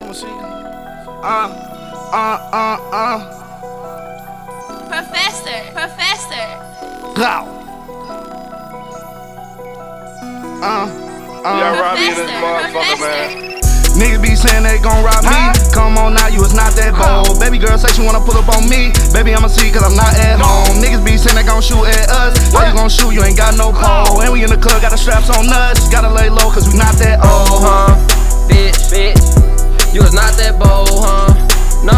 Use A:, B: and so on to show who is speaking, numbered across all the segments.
A: I'ma see.
B: Professor.
A: Go.
C: Y'all Robbie in this motherfucker, man.
A: Niggas be saying they gon' rob me. Come on now, you was not that bold. Baby girl say she wanna pull up on me. Baby, I'ma see cause I'm not at home. Niggas be saying they gon' shoot at us. Why you gon' shoot? You ain't got no pole. And we in the club, got the straps on us. Gotta lay low cause we not that old,
D: Bitch, you was not that bold, No,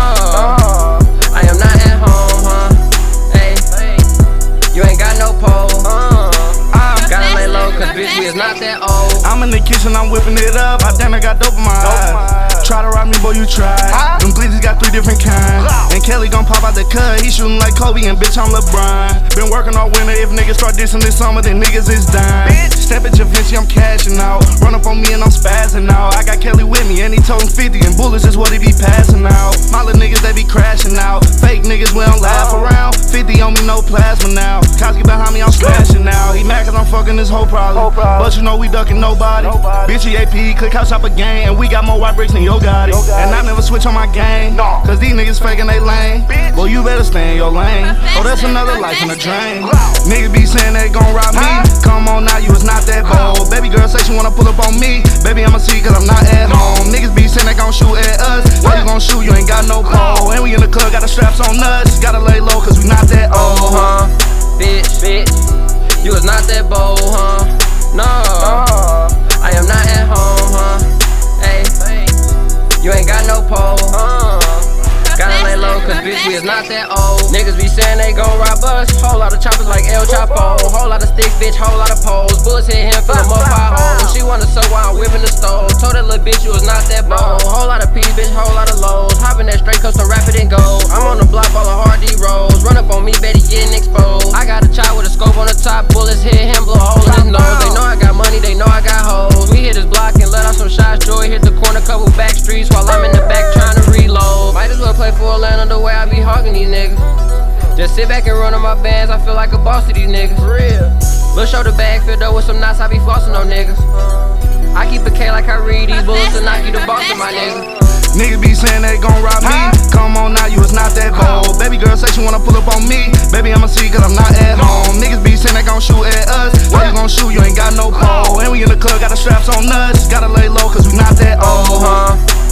D: I am not at home, Hey, you ain't got no pole, Gotta lay low cause bitch, we is not that old.
A: I'm in the kitchen, I'm whipping it up. I damn, I got dope in my eyes. Try to rob me, boy, you try. Them glizzies got 3 different kinds. And Kelly gon' pop out the cut. He shooting like Kobe and bitch, I'm LeBron. Been working all winter. If niggas start dissing this summer, then niggas is dying. Step at your Vinci, I'm cashing out. Run up on me and I'm spazzing out. I got Kelly with me and he told him 50 and bullets is what he be passing out. My little niggas, they be crashing out. Fake niggas, we don't laugh around. 50 on me, no plasma now. Koski behind me, I'm smashing now. He mad cause I'm fucking this whole problem. But you know we ducking nobody. Bitch, AP, click house shop a gang. And we got more white bricks than Yo Gotti. And I never switch on my game. Cause these niggas faking they lane. Boy, you better stay in your lane. Oh, that's another life in the drain. Niggas be saying they gon' rob me. Come on now, you was not that bold. Baby girl say she wanna pull up on me. Baby, I'ma see cause I'm not at home. Niggas be saying they gon' shoot at us. Why you gon' shoot? You ain't got no pole. And we in the club, got the straps on us. Gotta lay low cause we not that old,
D: Bitch, you was not that bold, No, I am not at home, Hey, you ain't got no pole, Gotta lay low cause bitch, we is not that old. Niggas be saying they gon' rob us. Whole lot of choppers like El Chapo. Whole lot of sticks, bitch, whole lot of poles. Bullets hit him, fill him up potholes. She wanna suck while I'm whipping the stove. Told that little bitch you was not that bold. Whole lot of peas, bitch, whole lot of lows. Hopping that straight custom rapid and gold. I'm on the block ballin' hard D rolls. Run up on me, Betty getting exposed. I got a chop with a scope on the top. Bullets hit him, blow a hole in his nose. They know I got money, they know I got hoes. We hit his block and let out some shots. Joy hit the corner, couple back streets while I'm in the back trying to reload. Might as well play for Atlanta the way I be hogging these niggas. Just sit back and run on my bands, I feel like a boss to these niggas. For real. Lil' shoulder bag filled up with some knots, I be flossing on niggas. I keep a K like I read these bullets and knock you the boss of my niggas.
A: Niggas be saying they gon' rob me. Come on now, you was not that bold. Baby girl say she wanna pull up on me. Baby, I'ma see cause I'm not at home. Niggas be saying they gon' shoot at us. Why you gon' shoot? You ain't got no pole. And we in the club, got the straps on us. Gotta lay low cause we not that old,